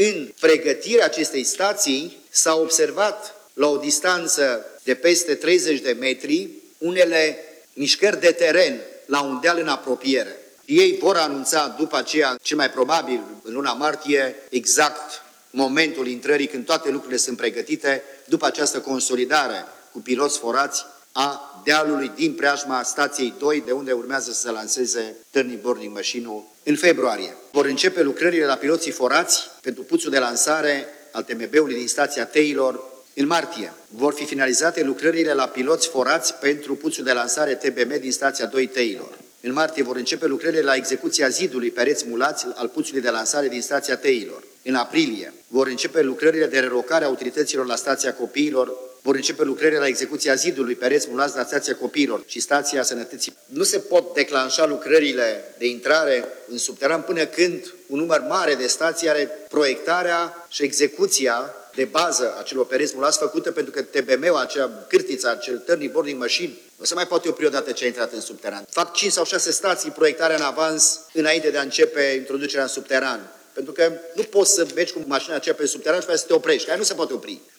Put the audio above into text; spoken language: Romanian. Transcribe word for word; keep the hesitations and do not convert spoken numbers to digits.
În pregătirea acestei stații s-a observat la o distanță de peste treizeci de metri unele mișcări de teren la un deal în apropiere. Ei vor anunța după aceea, cel mai probabil în luna martie, exact momentul intrării când toate lucrurile sunt pregătite după această consolidare cu piloți forați a dealului din preajma stației doi, de unde urmează să se lanseze Turning Boarding Machine-ul în februarie. Vor începe lucrările la piloții forați pentru puțul de lansare al T M B-ului din stația Teilor în martie. Vor fi finalizate lucrările la piloți forați pentru puțul de lansare T B M din stația doi Teilor. În martie vor începe lucrările la execuția zidului pereți mulați al puțului de lansare din stația Teilor. În aprilie vor începe lucrările de relocare a utilităților la stația Copiilor. Vor începe lucrările la execuția zidului pereți mulați la stația Copiilor și stația Sănătății. Nu se pot declanșa lucrările de intrare în subteran până când un număr mare de stații are proiectarea și execuția de bază a celor pereți mulați făcută, pentru că T B M-ul, acea cârtiță, acel Turning Boarding Machine, nu se mai poate opri odată ce a intrat în subteran. Fac cinci sau șase stații proiectarea în avans înainte de a începe introducerea în subteran. Pentru că nu poți să mergi cu mașina aceea pe subteran și să te oprești, care nu se poate opri.